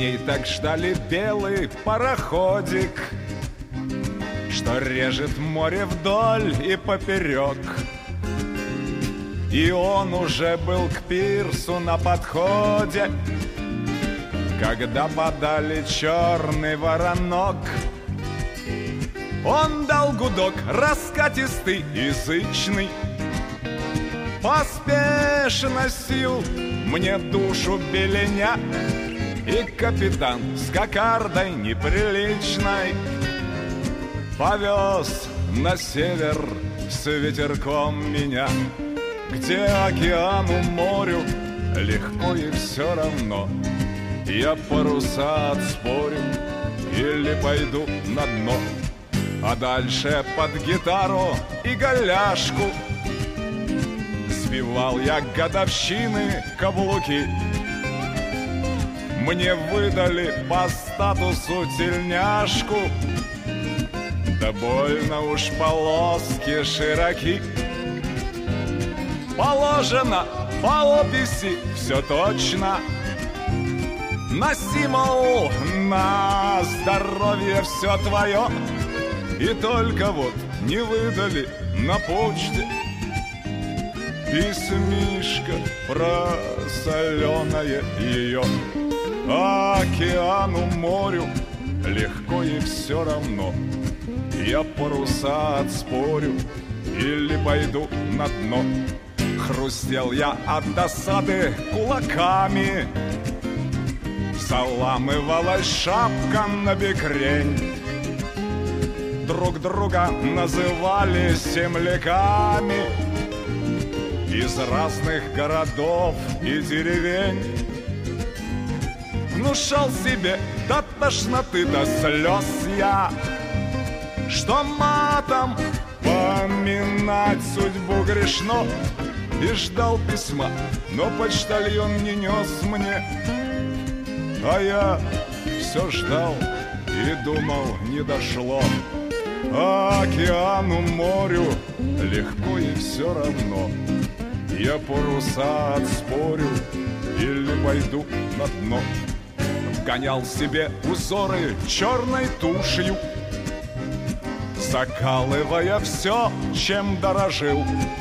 дней так ждали белый пароходик, что режет море вдоль и поперек. И он уже был к пирсу на подходе, когда подали черный воронок. Он дал гудок раскатистый и зычный, поспешно сил мне душу беленя. И капитан с кокардой неприличной повез на север с ветерком меня, где океану, морю легко и все равно. Я паруса отспорю или пойду на дно, а дальше под гитару и голяшку сбивал я годовщины каблуки. Мне выдали по статусу тельняшку, да больно уж полоски широки. Положено по описи все точно, носи, мол, на здоровье все твое. И только вот не выдали на почте письмишко про соленое ее. Океану, морю легко и все равно. Я паруса отспорю или пойду на дно. Хрустел я от досады кулаками, заламывалась шапка на бекрень. Друг друга называли земляками из разных городов и деревень. Внушал себе до тошноты, до слез я, что матом поминать судьбу грешно. И ждал письма, но почтальон не нес мне, а я все ждал и думал, не дошло. Океану, морю легко и все равно. Я паруса отспорю или пойду на дно. Вгонял себе узоры черной тушью, закалывая все, чем дорожил.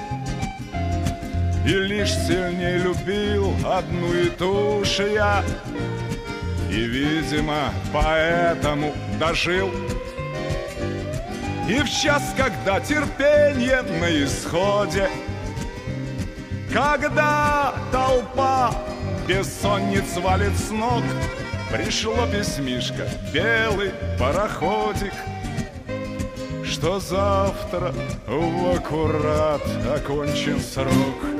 И лишь сильнее любил одну и ту же я, и, видимо, поэтому дожил. И в час, когда терпение на исходе, когда толпа бессонниц валит с ног, пришло письмишко, белый пароходик, что завтра в аккурат окончен срок.